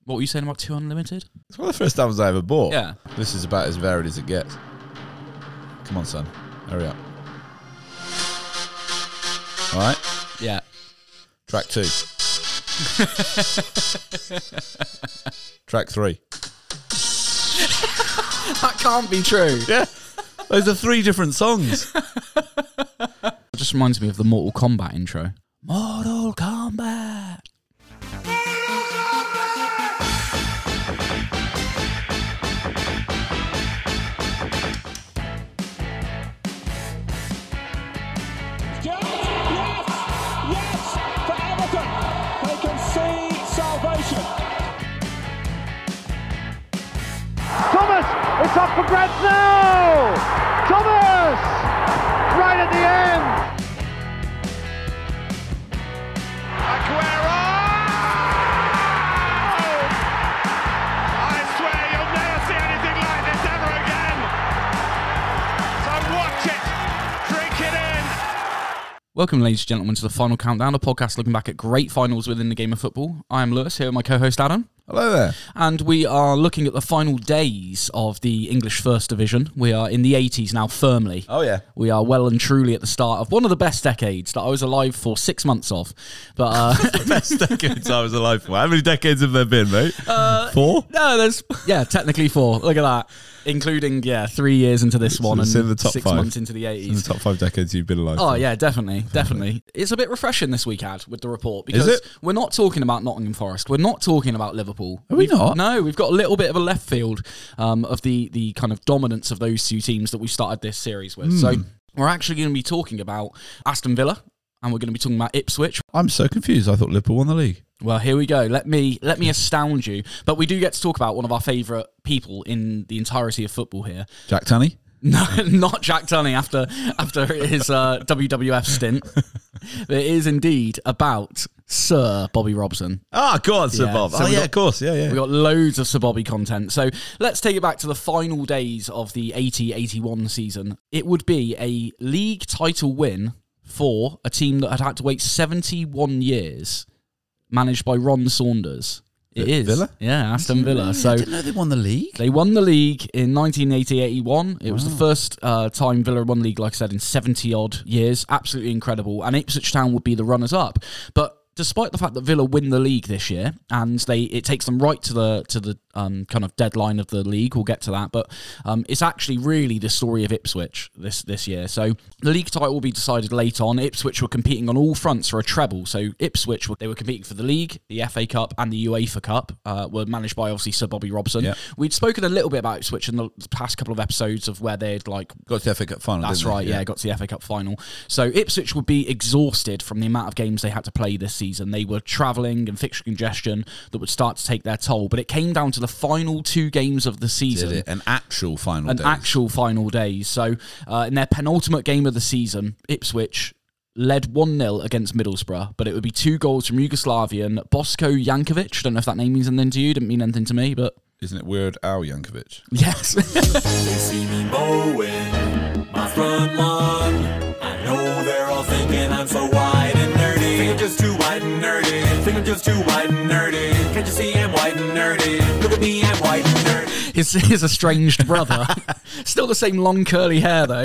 What were you saying about 2 Unlimited? It's one of the first albums I ever bought. Yeah. This is about as varied as it gets. Come on, son. Hurry up. All right. Yeah. Track 2. Track 3. That can't be true. Yeah. Those are 3 different songs. It just reminds me of the Mortal Kombat intro. Mortal Kombat. Thomas, it's up for grabs now! Thomas! Right at the end! Aguero! I swear you'll never see anything like this ever again! So watch it! Drink it in! Welcome, ladies and gentlemen, to the Final Countdown, a podcast looking back at great finals within the game of football. I am Lewis, here with my co-host Adam. Hello there. And we are looking at the final days of the English First Division. We are in the 80s now, firmly. Oh, yeah. We are well and truly at the start of one of the best decades that I was alive for 6 months of. But The best decades I was alive for. How many decades have there been, mate? 4? no, there's technically 4. Look at that, including 3 years into this one and it's in the top 6 5. months into the 80s. In the top 5 decades you've been alive Oh, for. yeah, definitely. It's a bit refreshing this week, Ad, with the report. Because Is it? we're not talking about Nottingham Forest. We're not talking about Liverpool. Are we not? No, we've got a little bit of a left field of the kind of dominance of those 2 teams that we started this series with. So we're actually going to be talking about Aston Villa, and we're going to be talking about Ipswich. I'm so confused. I thought Liverpool won the league. Well, here we go. Let me astound you. But we do get to talk about one of our favourite people in the entirety of football here. Jack Tunney? No, not Jack Tunney after his WWF stint. It is indeed about Sir Bobby Robson. Ah, go on, Sir Yeah, Bob. so Oh, we yeah, got- of course. Yeah. We got loads of Sir Bobby content. So let's take it back to the final days of the 80-81 season. It would be a league title win for a team that had to wait 71 years, managed by Ron Saunders. It is. Villa? Yeah, Aston Villa. So I didn't know they won the league. they won the league in 1980-81. It was the first time Villa won the league, like I said, in 70-odd years. Absolutely incredible. And Ipswich Town would be the runners-up. But despite the fact that Villa win the league this year, and it takes them right to the kind of deadline of the league, we'll get to that, but it's actually really the story of Ipswich this year. So the league title will be decided late on. Ipswich were competing on all fronts for a treble. So Ipswich, they were competing for the league, the FA Cup, and the UEFA Cup, were managed by obviously Sir Bobby Robson. Yeah. We'd spoken a little bit about Ipswich in the past couple of episodes of where they'd Got to the FA Cup final. That's didn't they? right, yeah, got to the FA Cup final. So Ipswich would be exhausted from the amount of games they had to play this season. They were travelling and fixture congestion that would start to take their toll. But it came down to the final 2 games of the season. Did it? An actual final day. Actual final days. So in their penultimate game of the season, Ipswich led 1-0 against Middlesbrough, but it would be 2 goals from Yugoslavian Bosko Jankovic. Don't know if that name means anything to you. Didn't mean anything to me, but... Isn't it Weird Al Yankovic? Yes. They see me mowing my front lawn. I know they're all thinking I'm so white and nerdy. Think I'm just too white and nerdy. Think I'm just too white and nerdy. Can't you see I'm white and nerdy? Look at me, I'm white and nerdy. His estranged brother. Still the same long curly hair, though.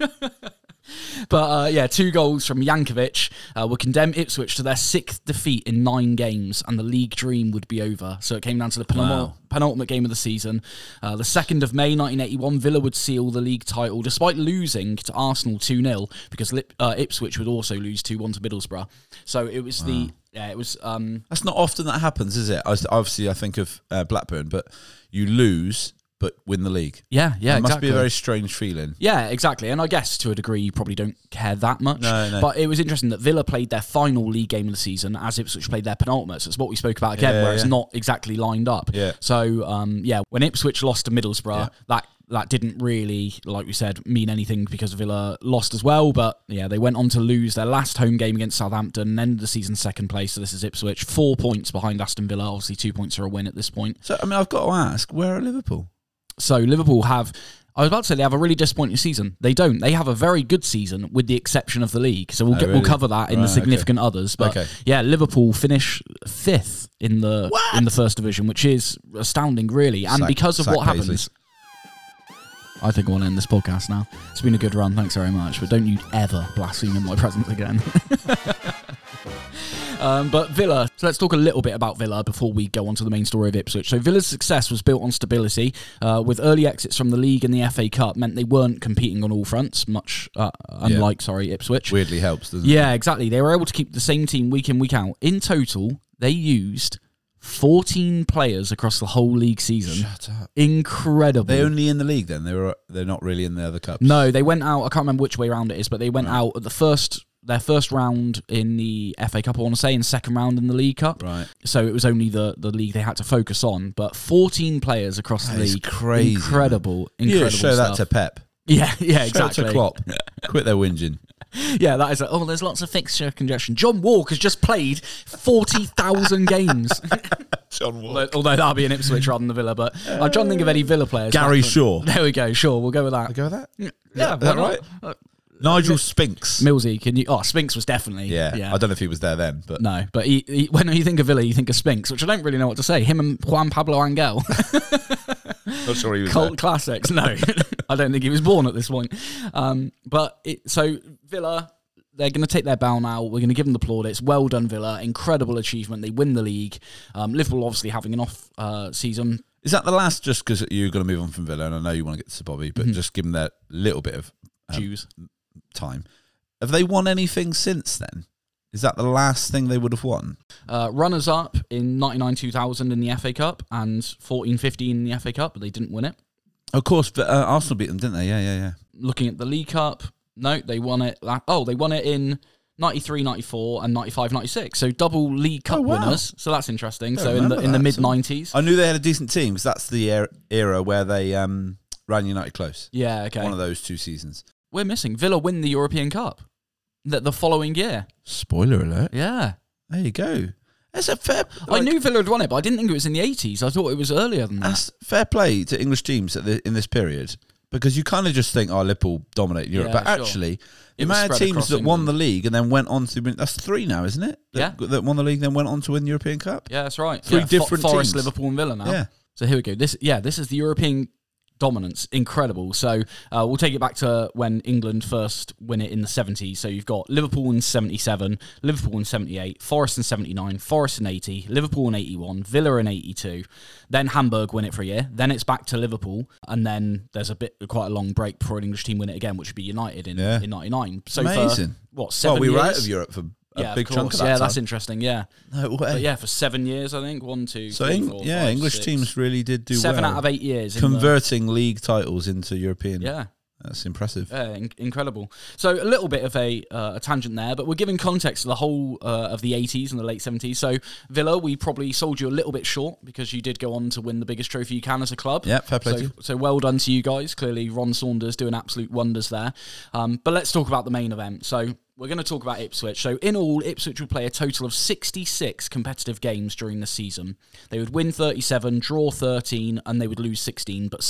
But 2 goals from Jankovic would condemn Ipswich to their 6th defeat in 9 games, and the league dream would be over. So it came down to the penultimate game of the season. The 2nd of May 1981, Villa would seal the league title, despite losing to Arsenal 2-0, because Ipswich would also lose 2-1 to Middlesbrough. So it was That's not often that happens, is it? Obviously, I think of Blackburn, but you lose but win the league. Yeah, It must exactly. be a very strange feeling. Yeah, exactly. And I guess to a degree you probably don't care that much. No. But it was interesting that Villa played their final league game of the season as Ipswich played their penultimate. So it's what we spoke about again, where it's not exactly lined up. Yeah. So, when Ipswich lost to Middlesbrough, that didn't really, like we said, mean anything because Villa lost as well. But yeah, they went on to lose their last home game against Southampton and ended the season 2nd place. So this is Ipswich, 4 points behind Aston Villa. Obviously 2 points are a win at this point. So, I mean, I've got to ask, where are Liverpool? So Liverpool have I was about to say they have a really disappointing season. They don't. They have a very good season with the exception of the league. So we'll really? cover that in the significant others. But yeah, Liverpool finish 5th in the first division, which is astounding, really. And because of what happens, I think I want to end this podcast now. It's been a good run. Thanks very much. But don't you ever blaspheme in my presence again. But Villa, so let's talk a little bit about Villa before we go on to the main story of Ipswich. So Villa's success was built on stability, with early exits from the league and the FA Cup meant they weren't competing on all fronts, much unlike Ipswich. Weirdly helps, doesn't it? Yeah, exactly. They were able to keep the same team week in, week out. In total, they used 14 players across the whole league season. Shut up. Incredible. They're only in the league then? They're not really in the other cups? No, they went out, I can't remember which way round it is, but they went out at their first round in the FA Cup, I want to say, and second round in the League Cup. Right. So it was only the league they had to focus on. But 14 players across the league. Crazy. Incredible You show stuff. that to Pep. Yeah, Show it exactly. to Klopp. Quit their whinging. Yeah, that is there's lots of fixture congestion. John Walker's just played 40,000 games. John Walker. Although that'll be an Ipswich rather than the Villa. But I'm trying to think of any Villa players. Gary Shaw. There we go. Sure, we'll go with that. Go with that? Yeah, Is that right? Nigel Spinks. Millsy, can you? Oh, Spinks was definitely. Yeah. I don't know if he was there then, but No, but he, when you think of Villa, you think of Spinks, which I don't really know what to say. Him and Juan Pablo Angel. not sure he was Cult there. classics. No, I don't think he was born at this point. So Villa, they're going to take their bow now. We're going to give them the plaudits. Well done, Villa. Incredible achievement. They win the league. Liverpool obviously having an off season. Is that the last, just because you're going to move on from Villa, and I know you want to get to Bobby, but just give them that little bit of Jews. time. Have they won anything since then? Is that the last thing they would have won? Runners-up in 99-2000 in the FA Cup and 14-15 in the FA Cup, but they didn't win it. Of course, but Arsenal beat them, didn't they? Yeah. Looking at the League Cup, no, they won it. They won it in 93-94 and 95-96. So double League Cup winners. So that's interesting. So in the mid-90s. I knew they had a decent team because that's the era where they ran United close. Yeah, okay. One of those 2 seasons. We're missing. Villa win the European Cup the following year. Spoiler alert. Yeah. There you go. That's a fair... I knew Villa had won it, but I didn't think it was in the 80s. I thought it was earlier than that. That's fair play to English teams in this period, because you kind of just think, Liverpool dominate Europe. Yeah, but actually, the It was amount of spread teams across that won England. the league and then went on to win... That's 3 now, isn't it? That won the league and then went on to win the European Cup? Yeah, that's right. 3 different Forest, teams. Liverpool and Villa now. Yeah. So here we go. This is the European dominance. Incredible. So we'll take it back to when England first win it in the 70s. So you've got Liverpool in 77, Liverpool in 78, Forest in 79, Forest in 80, Liverpool in 81, Villa in 82. Then Hamburg win it for a year. Then it's back to Liverpool. And then there's quite a long break before an English team win it again, which would be United in 99. So amazing. For, 7 we years? were out of Europe for a big chunk of that Yeah, time. that's interesting, yeah. No way. But yeah, for 7 years, I think. 1, 2, So 3, 4, 5, English 6. teams really did do 7 well. out of 8 years. Converting league titles into European. Yeah. That's impressive. Incredible. So a little bit of a tangent there, but we're giving context to the whole of the 80s and the late 70s. So Villa, we probably sold you a little bit short because you did go on to win the biggest trophy you can as a club. Yeah, fair play to you. So well done to you guys. Clearly, Ron Saunders doing absolute wonders there. But let's talk about the main event. So we're going to talk about Ipswich. So in all, Ipswich would play a total of 66 competitive games during the season. They would win 37, draw 13, and they would lose 16. But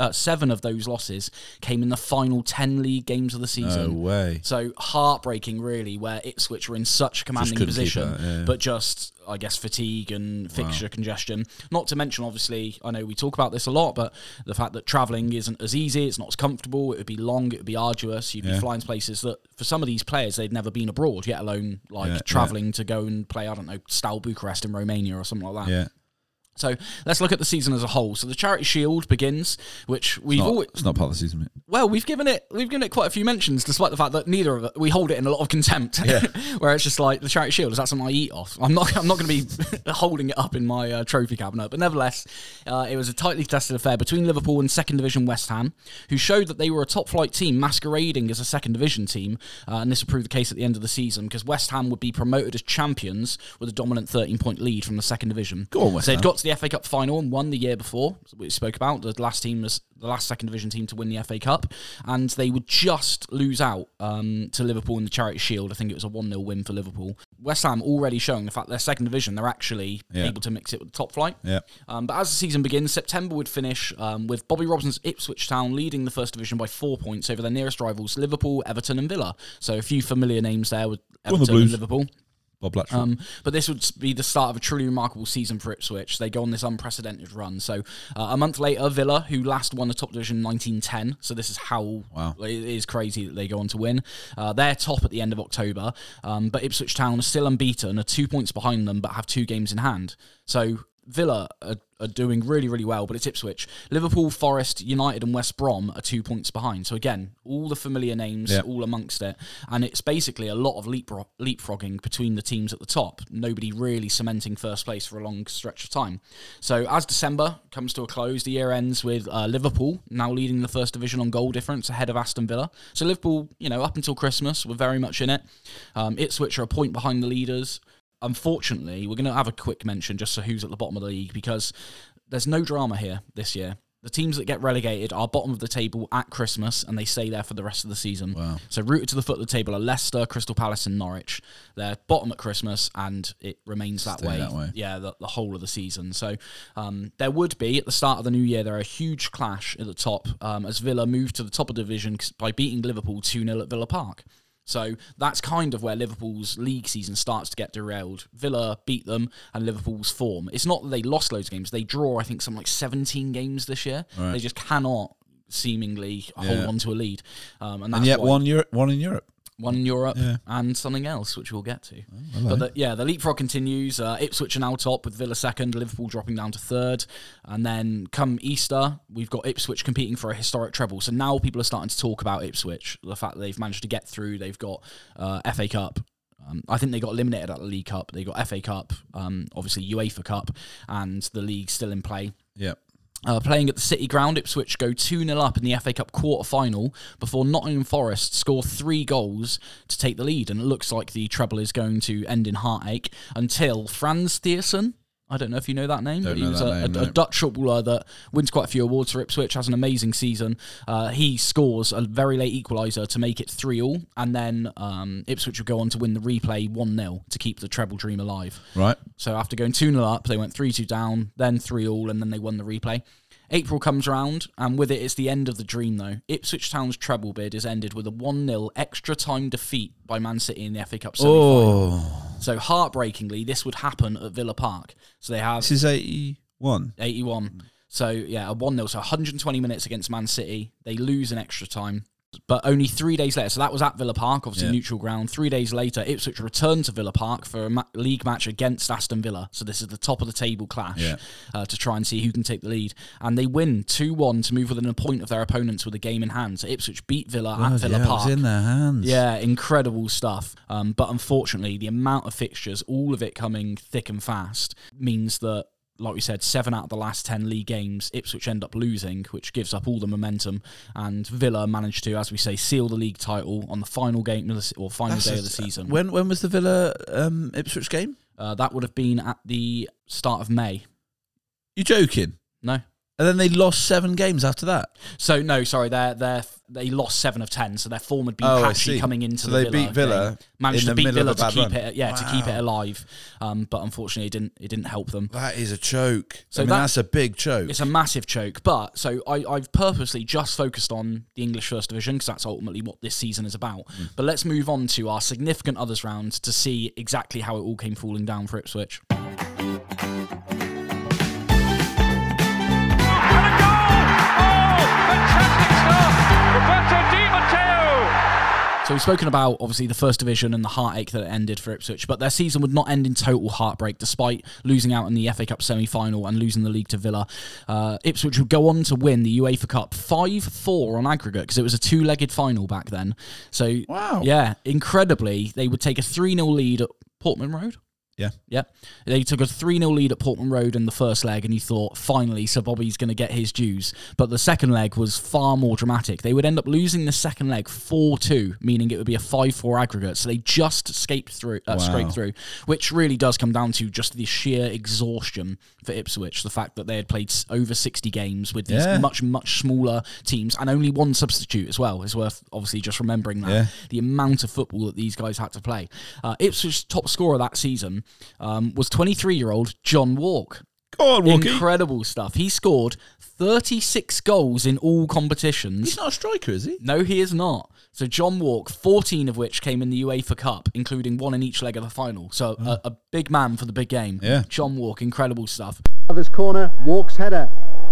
7 of those losses came in the final 10 league games of the season. No way. So heartbreaking, really, where Ipswich were in such a commanding couldn't keep position, it, yeah. but just, I guess, fatigue and fixture congestion. Not to mention, obviously, I know we talk about this a lot, but the fact that travelling isn't as easy, it's not as comfortable, it would be long, it would be arduous, you'd be flying to places that, for some of these players, they'd never been abroad, yet alone, travelling to go and play, I don't know, Steaua Bucharest in Romania or something like that. Yeah. So let's look at the season as a whole. So the Charity Shield begins, which we've always... It's not part of the season, mate. Well, we've given it quite a few mentions, despite the fact that neither of it, we hold it in a lot of contempt. Yeah. Where it's just like the Charity Shield, is that something I eat off? I'm not going to be holding it up in my trophy cabinet. But nevertheless, it was a tightly contested affair between Liverpool and second division West Ham, who showed that they were a top flight team masquerading as a second division team, and this would prove the case at the end of the season because West Ham would be promoted as champions with a dominant 13-point lead from the second division. Go on, West So Ham. they'd got to the FA Cup final and won the year before, we spoke about. The last team was the last second division team to win the FA Cup, and they would just lose out to Liverpool in the Charity Shield. I think it was a 1-0 win for Liverpool. West Ham already showing the fact they're second division, they're actually able to mix it with the top flight. Yeah. But as the season begins, September would finish with Bobby Robson's Ipswich Town leading the first division by 4 points over their nearest rivals, Liverpool, Everton and Villa. So a few familiar names there with Everton and Liverpool. Bob Latchford. But this would be the start of a truly remarkable season for Ipswich. They go on this unprecedented run. So a month later, Villa, who last won the top division in 1910, so this is how it is crazy that they go on to win. They're top at the end of October, but Ipswich Town are still unbeaten, are 2 points behind them, but have 2 games in hand. So Villa are doing really, really well, but it's Ipswich. Liverpool, Forest, United and West Brom are 2 points behind. So again, all the familiar names all amongst it. And it's basically a lot of leapfrogging between the teams at the top. Nobody really cementing first place for a long stretch of time. So as December comes to a close, the year ends with Liverpool now leading the first division on goal difference ahead of Aston Villa. So Liverpool, up until Christmas, were very much in it. Ipswich are a point behind the leaders. Unfortunately, we're going to have a quick mention just for who's at the bottom of the league, because there's no drama here this year. The teams that get relegated are bottom of the table at Christmas, and they stay there for the rest of the season. Wow. So rooted to the foot of the table are Leicester, Crystal Palace and Norwich. They're bottom at Christmas, and it remains that way. Yeah, the whole of the season. So there would be, at the start of the new year, there are a huge clash at the top as Villa move to the top of the division by beating Liverpool 2-0 at Villa Park. So that's kind of where Liverpool's league season starts to get derailed. Villa beat them and Liverpool's form. It's not that they lost loads of games. They draw, I think, something like 17 games this year. Right. They just cannot seemingly hold on to a lead. And yet one in Europe. One in Europe and something else, which we'll get to. Oh, but the leapfrog continues. Ipswich are now top with Villa second, Liverpool dropping down to third. And then come Easter, we've got Ipswich competing for a historic treble. So now people are starting to talk about Ipswich, the fact that they've managed to get through. They've got FA Cup. I think they got eliminated at the League Cup. They got FA Cup, obviously UEFA Cup, and the league still in play. Yeah. Playing at the City Ground, Ipswich go 2-0 up in the FA Cup quarter-final before Nottingham Forest score 3 goals to take the lead. And it looks like the treble is going to end in heartache until Frans Thiersen, I don't know if you know that name, but he was a Dutch footballer that wins quite a few awards for Ipswich, has an amazing season. He scores a very late equaliser to make it 3-3, and then Ipswich would go on to win the replay 1-0 to keep the treble dream alive. Right. So after going 2-0 up, they went 3-2 down, then 3-3, and then they won the replay. April comes round, and with it, it's the end of the dream, though. Ipswich Town's treble bid is ended with a 1-0 extra time defeat by Man City in the FA Cup semi-final. So heartbreakingly, this would happen at Villa Park. So they have... This is 81. 81. So, yeah, a 1-0. So 120 minutes against Man City. They lose in extra time. But only 3 days later, so that was at Villa Park, obviously neutral ground. 3 days later, Ipswich returned to Villa Park for a league match against Aston Villa. So this is the top of the table clash to try and see who can take the lead. And they win 2-1 to move within a point of their opponents with a game in hand. So Ipswich beat Villa at Villa Park. It was in their hands. Yeah, incredible stuff. But unfortunately, the amount of fixtures, all of it coming thick and fast, means that, like we said, 7 out of the last 10 league games, Ipswich end up losing, which gives up all the momentum. And Villa managed to, as we say, seal the league title on the final game or final day of the season. When was the Villa Ipswich game? That would have been at the start of May. You joking? No. And then they lost 7 games after that. So no, sorry, they lost 7 of 10. So their form had been patchy coming into the Villa. So they beat Villa, game. Managed to beat Villa to keep it, wow. to keep it alive. But unfortunately, it didn't help them. That is a choke. So that's a big choke. It's a massive choke. But so I've purposely just focused on the English First Division because that's ultimately what this season is about. But let's move on to our significant others round to see exactly how it all came falling down for Ipswich. So we've spoken about, obviously, the First Division and the heartache that it ended for Ipswich, but their season would not end in total heartbreak, despite losing out in the FA Cup semi-final and losing the league to Villa. Ipswich would go on to win the UEFA Cup 5-4 on aggregate, because it was a 2-legged final back then. So, wow. Yeah, incredibly, they would take a 3-0 lead at Portman Road. Yeah. Yep. They took a 3-0 lead at Portman Road in the first leg, and you thought, finally, Sir Bobby's going to get his dues. But the second leg was far more dramatic. They would end up losing the second leg 4-2, meaning it would be a 5-4 aggregate. So they just scraped through, which really does come down to just the sheer exhaustion for Ipswich. The fact that they had played over 60 games with these much, much smaller teams, and only one substitute as well. It's worth obviously just remembering that. Yeah. The amount of football that these guys had to play. Ipswich's top scorer that season was 23-year-old John Walk. Go on, Walkie. Incredible stuff. He scored 36 goals in all competitions. He's not a striker, is he? No, he is not. So John Walk, 14 of which came in the UEFA Cup, including one in each leg of the final. So a big man for the big game. Yeah. John Walk, incredible stuff. This corner, Walk's header.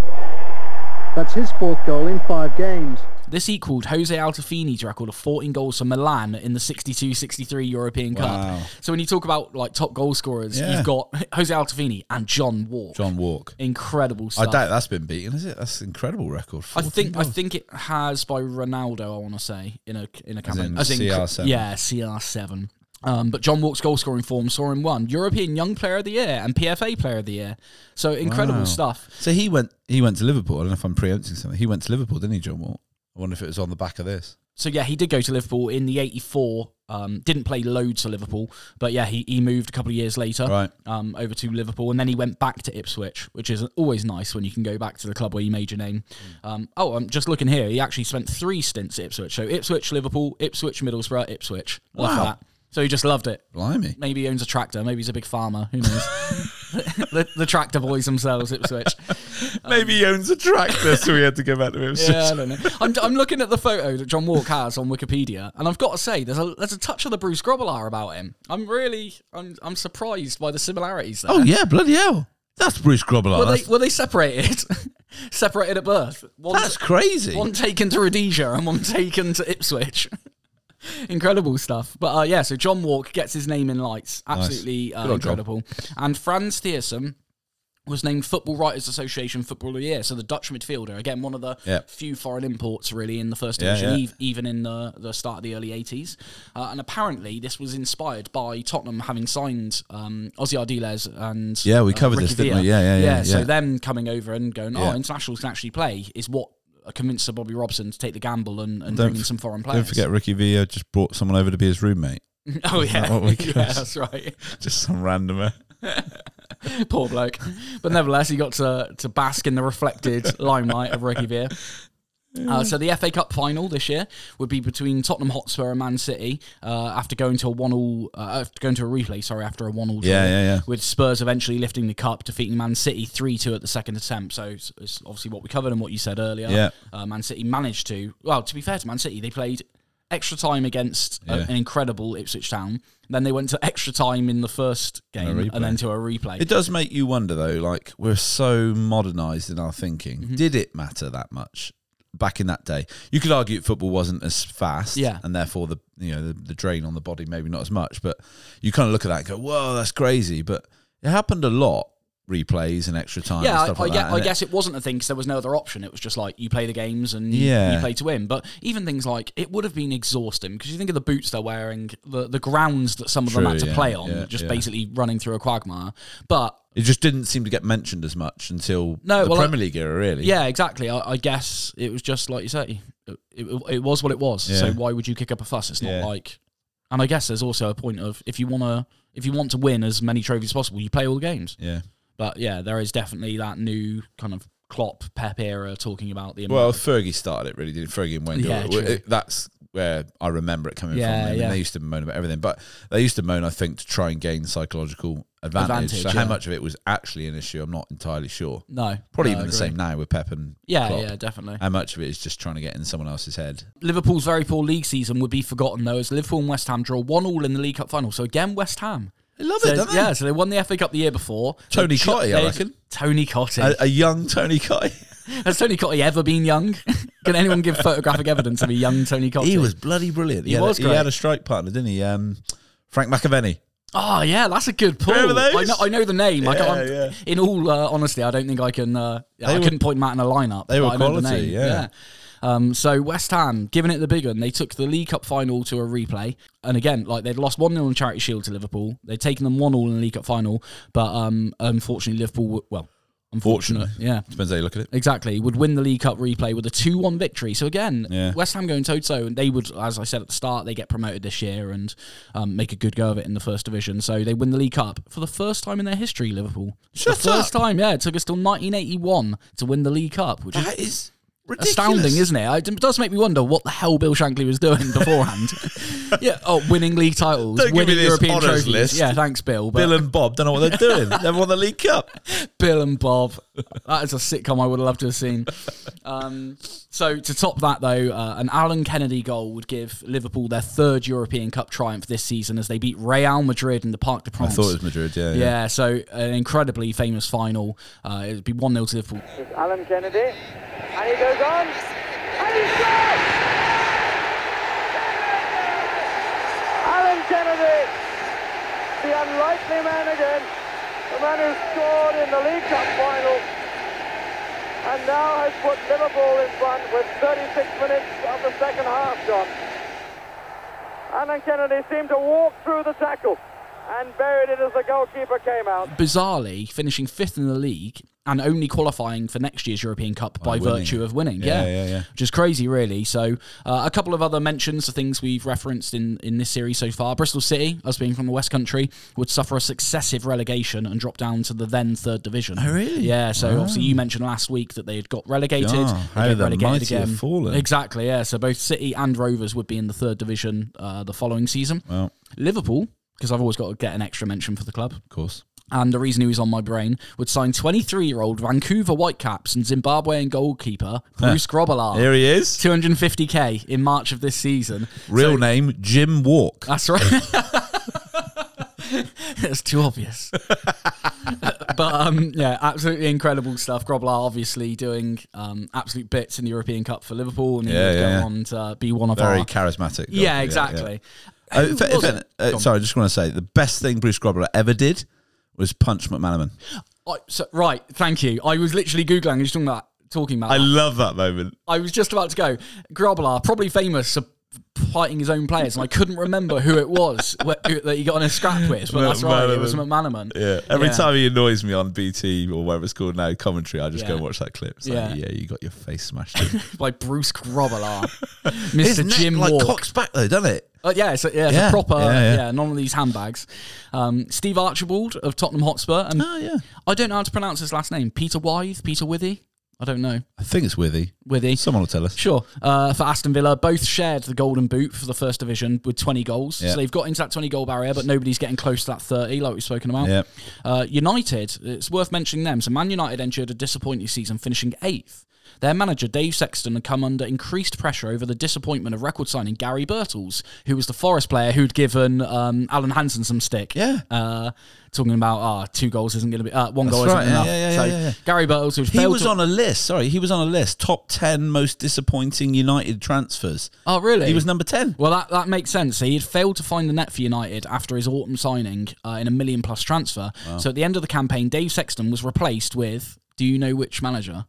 That's his 4th goal in 5 games. This equalled Jose Altafini's record of 14 goals for Milan in the 62-63 European Wow. Cup. So when you talk about like top goal scorers, you've got Jose Altafini and John Walk. John Walk. Incredible stuff. I doubt that's been beaten, is it? That's an incredible record. I 14 goals. think it has by Ronaldo, I want to say, in a campaign. As in CR7. Yeah, CR7. But John Walk's goal scoring form saw him won European Young Player of the Year and PFA Player of the Year. So incredible stuff. So he went to Liverpool. I don't know if I'm preempting something. He went to Liverpool, didn't he, John Walk? I wonder if it was on the back of this. So yeah, he did go to Liverpool in the 84. Didn't play loads for Liverpool, but yeah, he moved a couple of years later over to Liverpool, and then he went back to Ipswich, which is always nice when you can go back to the club where you made your name. I'm just looking here. He actually spent 3 stints at Ipswich. So Ipswich, Liverpool, Ipswich, Middlesbrough, Ipswich. Love that. So he just loved it. Blimey. Maybe he owns a tractor. Maybe he's a big farmer. Who knows? the tractor boys themselves, Ipswich. Maybe he owns a tractor, so we had to go back to Ipswich. Yeah, I don't know. I'm looking at the photo that John Walk has on Wikipedia, and I've got to say, there's a touch of the Bruce Grobbelaar about him. I'm surprised by the similarities there. Oh yeah, bloody hell. That's Bruce Grobbelaar. Were they separated? Separated at birth? That's crazy. One taken to Rhodesia and one taken to Ipswich. Incredible stuff. But yeah, so John Walk gets his name in lights. Absolutely incredible. And Frans Thiersson was named Football Writers Association Footballer of the Year. So the Dutch midfielder, again, one of the few foreign imports really in the first division, even in the start of the early 80s. And apparently this was inspired by Tottenham having signed Ossie Ardiles and we covered Ricky this, didn't we? Villa. Yeah. So them coming over and going, internationals can actually play is what convinced Sir Bobby Robson to take the gamble and bring in some foreign players. Don't forget Ricky Villa just brought someone over to be his roommate. Oh yeah, that's right. Just some randomer. Poor bloke. But nevertheless, he got to bask in the reflected limelight of Ricky Villa. So the FA Cup final this year would be between Tottenham Hotspur and Man City after going to a 1-1 after a 1-1 draw. With Spurs eventually lifting the cup, defeating Man City 3-2 at the second attempt. So it's obviously what we covered and what you said earlier. Man City managed to be fair to Man City, they played extra time against an incredible Ipswich Town. Then they went to extra time in the first game and then to a replay. It does make you wonder though, like we're so modernised in our thinking. Mm-hmm. Did it matter that much back in that day? You could argue football wasn't as fast, and therefore the drain on the body maybe not as much. But you kind of look at that and go, "Whoa, that's crazy!" But it happened a lot. Replays and extra time. Yeah, and stuff like that. I guess it wasn't a thing because there was no other option. It was just like you play the games and you play to win. But even things like it would have been exhausting because you think of the boots they're wearing, the grounds that some of them had to play on, basically running through a quagmire. But it just didn't seem to get mentioned as much until the Premier League era, really. Yeah, exactly. I guess it was just like you say, it was what it was. Yeah. So why would you kick up a fuss? It's not like, and I guess there's also a point of if you want to win as many trophies as possible, you play all the games. Yeah. But yeah, there is definitely that new kind of Klopp, Pep era talking about the... Well, Fergie started it, really, didn't Fergie and Wenger? Yeah, that's where I remember it coming from. And they used to moan about everything. But they used to moan, I think, to try and gain psychological advantage. So how much of it was actually an issue, I'm not entirely sure. No. Probably even the same now with Pep and Klopp. Yeah, definitely. How much of it is just trying to get in someone else's head? Liverpool's very poor league season would be forgotten, though, as Liverpool and West Ham draw 1-1 in the League Cup final. So again, West Ham... They love it, don't they? Yeah, so they won the FA Cup the year before. Tony Cottee, I reckon. Tony Cottee. A young Tony Cottee. Has Tony Cottee ever been young? Can anyone give photographic evidence of a young Tony Cottee? He was bloody brilliant. He had a strike partner, didn't he? Frank McAvenny. Oh yeah, that's a good pull. Remember those? I know the name. I can't. Yeah. In all honesty, I don't think I can. I couldn't point them out in a lineup. They were but I know the quality, name. yeah. So West Ham, giving it the big one, they took the League Cup final to a replay. And again, like they'd lost 1-0 in Charity Shield to Liverpool. They'd taken them 1-1 in the League Cup final. But unfortunately, Liverpool, unfortunate. Yeah. Depends how you look at it. Exactly. Would win the League Cup replay with a 2-1 victory. So again, Yeah. West Ham going toe-to-toe, and they would, as I said at the start, they get promoted this year and make a good go of it in the first division. So they win the League Cup for the first time in their history, Liverpool. Shut the first time, yeah. It took us till 1981 to win the League Cup, which That is is ridiculous. astounding, isn't it? It does make me wonder what the hell Bill Shankly was doing beforehand. winning league titles, Don't give winning me this European honours trophies. list. Yeah, thanks, Bill. But Bill and Bob don't know what they're doing. They've won the League Cup. Bill and Bob. That is a sitcom I would have loved to have seen. So to top that, though, an Alan Kennedy goal would give Liverpool their third European Cup triumph this season as they beat Real Madrid in the Parc des I Princes. thought it was Madrid, yeah. Yeah, so an incredibly famous final. It would be 1-0 to Liverpool. It's Alan Kennedy, and he goes on, and he scores! Alan Kennedy, the unlikely man again, the man who scored in the League Cup final, and now has put Liverpool in front with 36 minutes of the second half, John. Alan Kennedy seemed to walk through the tackle and buried it as the goalkeeper came out. Bizarrely, finishing 5th in the league and only qualifying for next year's European Cup by winning. virtue of winning. Yeah. Which is crazy, really. So a couple of other mentions of things we've referenced in this series so far. Bristol City, us being from the West Country, would suffer a successive relegation and drop down to the then 3rd division. Oh, really? Yeah, so obviously you mentioned last week that they had got relegated. Oh, They how get the relegated mighty have fallen. Exactly, yeah. So both City and Rovers would be in the 3rd division the following season. Well, Liverpool, because I've always got to get an extra mention for the club. of course. And the reason he was on my brain, would sign 23-year-old Vancouver Whitecaps and Zimbabwean goalkeeper Bruce Grobbelaar. Here he is. 250k in March of this season. Real name, Jim Walk. That's right. It's too obvious. But yeah, absolutely incredible stuff. Grobbelaar obviously doing absolute bits in the European Cup for Liverpool, and he would go on to be one of Very our... charismatic. Yeah, exactly. Sorry, I just want to say, the best thing Bruce Grobbelaar ever did was punch McManaman. Right, thank you. I was literally Googling and just talking about I that. love that moment. I was just about to go. Grobbelaar, probably famous for fighting his own players, and I couldn't remember who it was that he got in a scrap with, but that's right, it was McManaman. Yeah. Every time he annoys me on BT or whatever it's called now, commentary, I just go and watch that clip. It's like, you got your face smashed in. By Bruce Grobbelaar. His Mr. neck Jim like Walk. cocks back though, doesn't it? It's a proper, none of these handbags. Steve Archibald of Tottenham Hotspur. And I don't know how to pronounce his last name. Peter Withy? I don't know. I think it's Withy. Someone will tell us. Sure. For Aston Villa, both shared the golden boot for the first division with 20 goals. Yeah. So they've got into that 20-goal barrier, but nobody's getting close to that 30, like we've spoken about. Yeah. United, it's worth mentioning them. So Man United endured a disappointing season, finishing 8th. Their manager, Dave Sexton, had come under increased pressure over the disappointment of record signing Gary Birtles, who was the Forest player who'd given Alan Hansen some stick. Yeah. Talking about, 2 goals isn't going to be... 1 goal right, isn't enough. yeah. Gary Birtles, who He was on a list. Sorry, he was on a list. Top 10 most disappointing United transfers. Oh, really? He was number 10. Well, that makes sense. He had failed to find the net for United after his autumn signing in a $1 million+ transfer. Wow. So at the end of the campaign, Dave Sexton was replaced with... Do you know which manager?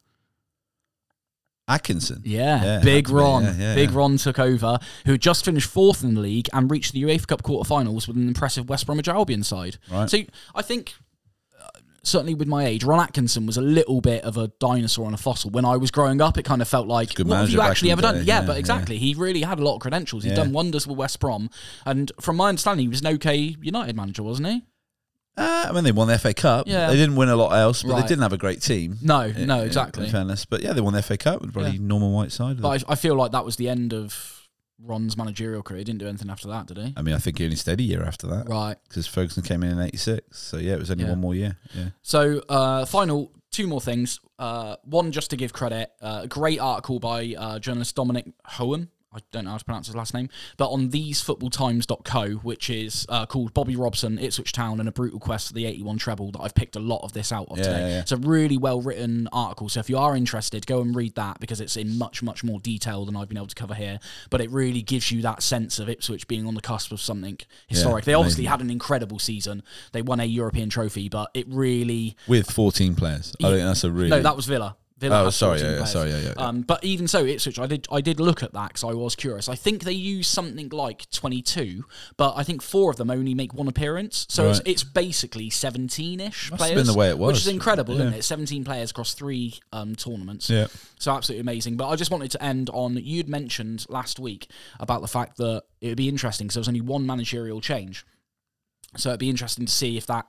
Atkinson. Big Ron. Big Ron took over, who had just finished 4th in the league and reached the UEFA Cup quarterfinals with an impressive West Bromwich Albion side. Right. So I think, certainly with my age, Ron Atkinson was a little bit of a dinosaur and a fossil. When I was growing up, it kind of felt like, what have you actually ever done? Yeah, but exactly. He really had a lot of credentials. He'd done wonders with West Brom. And from my understanding, he was an okay United manager, wasn't he? I mean, they won the FA Cup. Yeah. They didn't win a lot else, but they didn't have a great team. No, exactly. In fairness. But yeah, they won the FA Cup with probably normal white side. But I feel like that was the end of Ron's managerial career. He didn't do anything after that, did he? I mean, I think he only stayed a year after that. Right. Because Ferguson came in 86. So yeah, it was only one more year. Yeah. So final 2 more things. One, just to give credit, a great article by journalist Dominic Hohen I don't know how to pronounce his last name, but on thesefootballtimes.co, which is called Bobby Robson, Ipswich Town, and a brutal quest for the 81 treble, that I've picked a lot of this out of today. Yeah. It's a really well-written article, so if you are interested, go and read that, because it's in much, much more detail than I've been able to cover here, but it really gives you that sense of Ipswich being on the cusp of something historic. They obviously had an incredible season. They won a European trophy, but it really... With 14 players. I think that's a really... No, that was Villa. Oh, sorry, yeah. But even so, Ipswich, I did look at that because I was curious. I think they use something like 22, but I think 4 of them only make 1 appearance. So it's basically 17-ish players. Must have been the way it was. Which is incredible, isn't it? 17 players across 3 tournaments. Yeah. So absolutely amazing. But I just wanted to end on, you'd mentioned last week about the fact that it would be interesting because there was only 1 managerial change. So it'd be interesting to see if that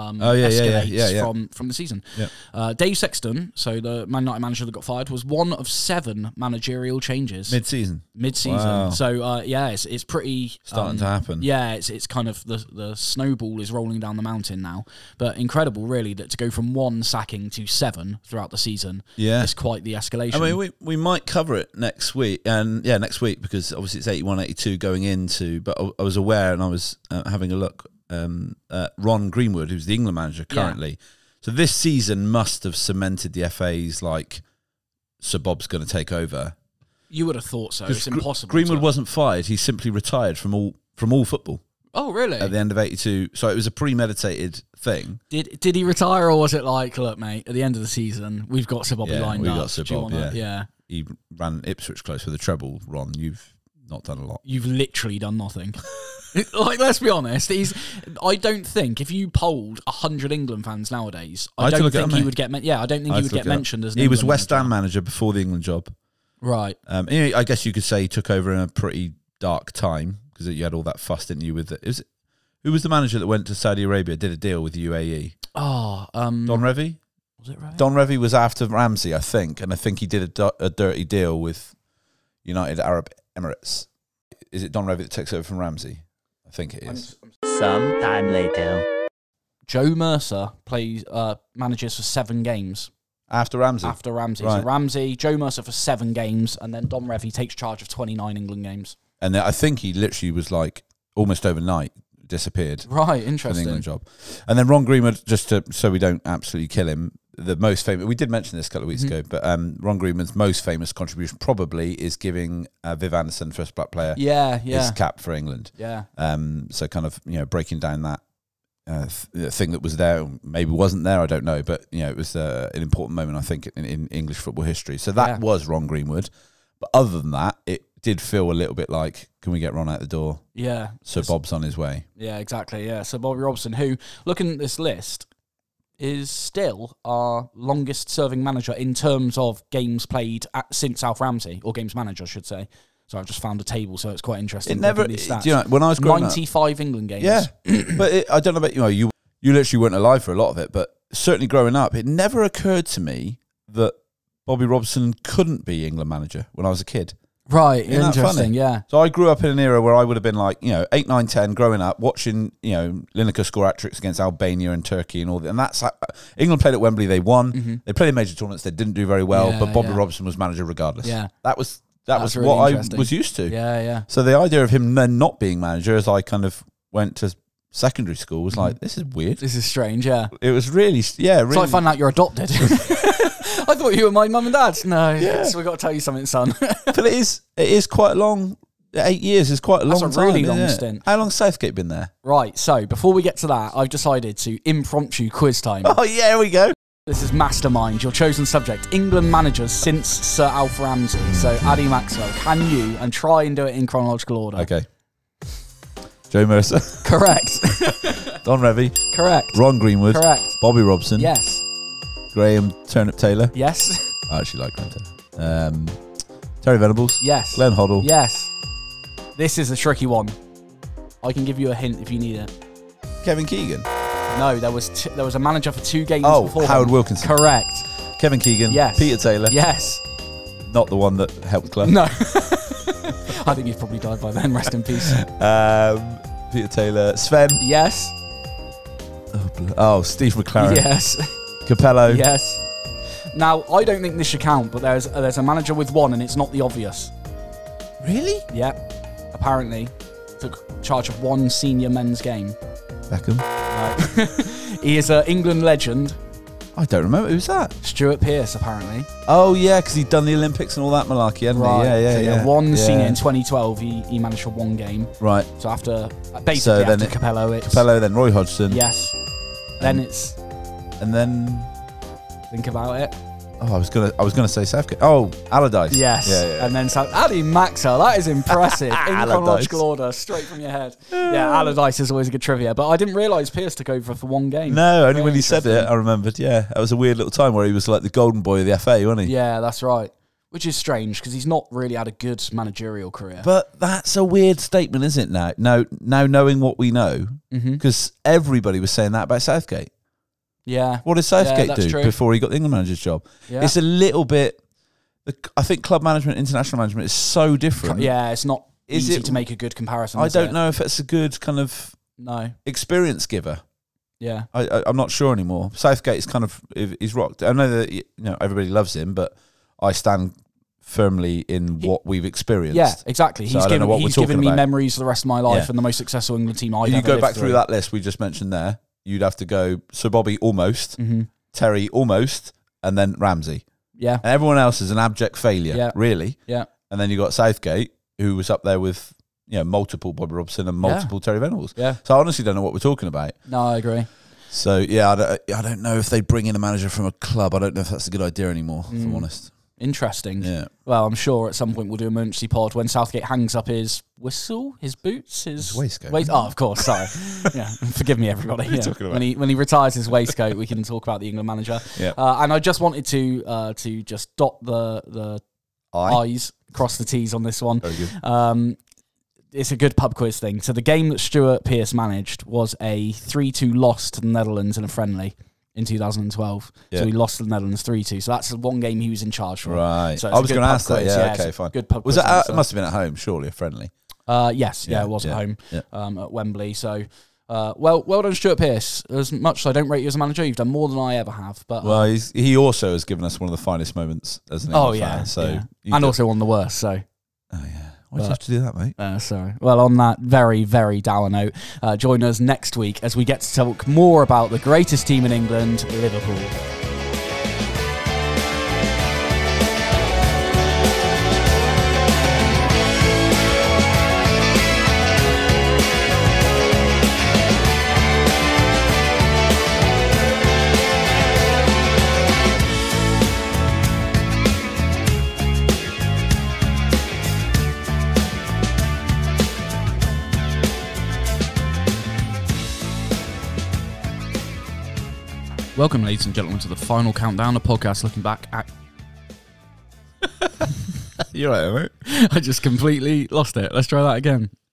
escalates from the season. Yeah. Dave Sexton, so the Man United manager that got fired, was one of 7 managerial changes mid-season. Wow. So it's pretty starting to happen. Yeah, it's kind of the snowball is rolling down the mountain now. But incredible, really, that to go from 1 sacking to 7 throughout the season. Yeah, is quite the escalation. I mean, we might cover it next week, next week, because obviously it's 81-82 going into. But I was aware, and I was having a look. Ron Greenwood, who's the England manager currently. So this season must have cemented the FA's Sir Bob's going to take over. You would have thought so. It's impossible. Greenwood wasn't fired. He simply retired from all football. Oh, really? At the end of 82. So it was a premeditated thing. Did he retire, or was it like, look, mate, at the end of the season, we've got Sir Bobby lined up. We got Sir Bob, yeah. He ran Ipswich close with a treble. Ron, you've not done a lot. You've literally done nothing. Let's be honest. I don't think if you polled 100 England fans nowadays, I don't think he would get. I don't think he would get mentioned as. He was West Ham manager before the England job, right? I guess you could say he took over in a pretty dark time because you had all that fuss, didn't you? With who was the manager that went to Saudi Arabia, did a deal with UAE? Don Revie. Was it right? Don Revie was after Ramsey, I think, and I think he did a dirty deal with United Arab Emirates. Is it Don Revie that takes over from Ramsey? I think it is. Sometime later. Joe Mercer manages for 7 games. After Ramsey? After Ramsey. Right. So Ramsey, Joe Mercer for 7 games, and then Don Revie takes charge of 29 England games. And I think he literally was almost overnight disappeared. Right, For interesting. the England job. And then Ron Greenwood, so we don't absolutely kill him, the most famous, we did mention this a couple of weeks ago, but Ron Greenwood's most famous contribution probably is giving Viv Anderson, first black player, his cap for England. Yeah. So kind of, breaking down that thing that was there, maybe wasn't there, I don't know, but, it was an important moment, I think, in English football history. So that was Ron Greenwood. But other than that, it did feel a little bit like, can we get Ron out the door? Yeah. So Bob's on his way. Yeah, exactly. Yeah. So Bobby Robson, who, looking at this list, is still our longest serving manager in terms of games played since Alf Ramsey, or games manager, I should say. So I've just found a table, so it's quite interesting. It never, when I was growing 95 England games. Yeah, but I don't know about you literally weren't alive for a lot of it, but certainly growing up, it never occurred to me that Bobby Robson couldn't be England manager when I was a kid. Right, Isn't that interesting, funny? yeah. So I grew up in an era where I would have been 8, 9, 10, growing up, watching, Lineker score hat-tricks against Albania and Turkey and all that. And that's England played at Wembley, they won. Mm-hmm. They played in major tournaments, they didn't do very well, but Bobby Robson was manager regardless. Yeah. That was really what I was used to. Yeah, yeah. So the idea of him then not being manager as I kind of went to secondary school was like, this is weird. This is strange, yeah. It was really. So I find out you're adopted. I thought you were my mum and dad. No, so we've got to tell you something, son. But it is quite a long. 8 years is quite a long time. That's a really long stint. How long's Southgate been there? Right, so before we get to that, I've decided to impromptu quiz time. Oh, yeah, here we go. This is Mastermind, your chosen subject. England managers since Sir Alf Ramsey. So, Addy Maxwell, can you, and try and do it in chronological order. Okay. Joe Mercer. Correct. Don Revie. Correct. Ron Greenwood. Correct. Bobby Robson. Yes. Graham Turnip-Taylor. Yes. I actually like Graham Taylor. Terry Venables. Yes. Glenn Hoddle. Yes. This is a tricky one. I can give you a hint if you need it. Kevin Keegan. No, there was a manager for 2 games before Howard him. Wilkinson. Correct. Kevin Keegan. Yes. Peter Taylor. Yes. Not the one that helped Clough. No. I think he's probably died by then. Rest in peace. Peter Taylor. Sven. Yes. Oh, Steve McLaren. Yes. Capello. Yes. Now, I don't think this should count, but there's a manager with 1 and it's not the obvious. Really? Yeah. Apparently, took charge of one senior men's game. Beckham? He is an England legend. I don't remember. Who's that? Stuart Pearce, apparently. Oh, yeah, because he'd done the Olympics and all that malarkey, hadn't he? Yeah. One senior in 2012, he managed for one game. Right. So basically after Capello, it's... Capello, then Roy Hodgson. Yes. Then it's... And then... Think about it. Oh, I was gonna say Southgate. Oh, Allardyce. Yes. Yeah. And then Ali Maxwell. That is impressive. In chronological order, straight from your head. Yeah, Allardyce is always a good trivia. But I didn't realise Pearce took over for one game. No, only when he said it, I remembered. Yeah, that was a weird little time where he was like the golden boy of the FA, wasn't he? Yeah, that's right. Which is strange because he's not really had a good managerial career. But that's a weird statement, isn't it? Now knowing what we know, because everybody was saying that about Southgate. Yeah. What did Southgate do true. before he got the England manager's job? Yeah. It's a little bit... I think club management, international management is so different. Yeah, it's not easy to make a good comparison. I don't know if it's a good kind of experience giver. Yeah. I'm not sure anymore. Southgate is kind of... He's rocked. I know that everybody loves him, but I stand firmly in what we've experienced. Yeah, exactly. So He's given me memories for the rest of my life and the most successful England team I've ever lived through. You go back through through that list we just mentioned there, you'd have to go Sir Bobby almost, Terry almost, and then Ramsey. Yeah. And everyone else is an abject failure, really. Yeah. And then you got Southgate, who was up there with multiple Bobby Robson and multiple Terry Venables. Yeah. So I honestly don't know what we're talking about. No, I agree. So, I don't know if they bring in a manager from a club. I don't know if that's a good idea anymore, if I'm honest. Interesting. Yeah. Well, I'm sure at some point we'll do a emergency pod when Southgate hangs up his whistle, his boots, his waistcoat. Oh, of course. Sorry. Yeah. Forgive me, everybody. Yeah. When he retires his waistcoat, we can talk about the England manager. Yeah. And I just wanted to just dot the I's, cross the T's on this one. Very good. It's a good pub quiz thing. So the game that Stuart Pearce managed was a 3-2 loss to the Netherlands in a friendly in 2012. Yeah. So he lost to the Netherlands 3-2. So that's the one game he was in charge for. Right. So I was going to ask that. quiz. Yeah, okay, fine. Good pub was quiz. It must have been at home, surely, a friendly. Yes. Yeah, it was at home at Wembley. So, well done, Stuart Pearce. As much as I don't rate you as a manager, you've done more than I ever have. But he also has given us one of the finest moments as an England fan. So and also one of the worst. So. Oh yeah. Why'd you have to do that, mate? Sorry. Well, on that very, very dour note, join us next week as we get to talk more about the greatest team in England, Liverpool. Welcome, ladies and gentlemen, to the final countdown, a podcast looking back at... You're right, mate. I just completely lost it. Let's try that again.